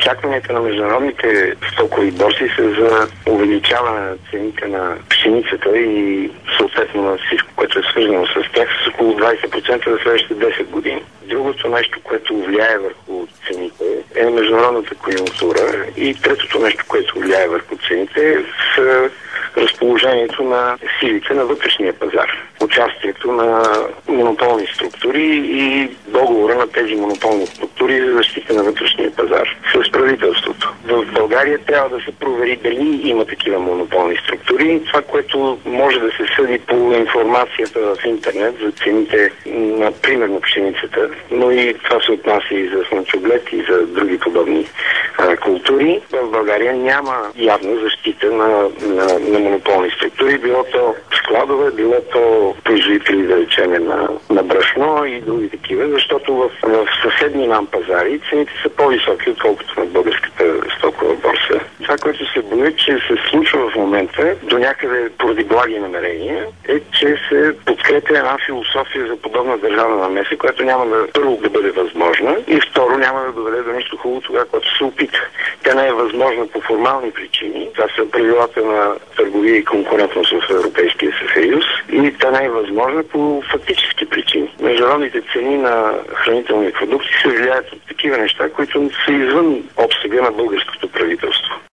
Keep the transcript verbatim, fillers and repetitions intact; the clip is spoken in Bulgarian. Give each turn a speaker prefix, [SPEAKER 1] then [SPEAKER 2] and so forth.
[SPEAKER 1] Очакванията на международните стокови борси са за увеличаване на цените на пшеницата и съответно на всичко, което е свързано с тях, с около двайсет процента за следващите десет години. Другото нещо, което влияе върху цените, е международната конюнктура, и третото нещо, което влияе върху цените, е с разположението на силите на вътрешния пазар. Участието на монополни структури и договора на тези монополни структури за защита на вътрешния пазар с правителството. В България трябва да се провери дали има такива монополни структури. Това, което може да се съди по информацията в интернет за цените на примерно пшеницата, но и това се отнася и за слънчоглед и за други подобни а, култури. В България няма явна защита на, на, на монополни структури, било то складове, било то производители, да речем, на, на брашно и други такива, защото в, в съседни нам пазари цените са по-високи, отколкото на българската стокова борса. Това, което се бои, че се случва в момента, до някъде поради благи намерения, е, че се подкрепя една философия за подобна държавна намеса, която няма да първо да бъде възможна и второ няма да доведе до нищо хубаво тогава, когато се опита. Тя не е възможна по формални причини. Това са правилата на търговия и конкурентност в Европейския съюз, и тя не е възможна по фактически причини. Международните цени на хранителни продукти се влияят от такива неща, които са извън обсега на българското правителство.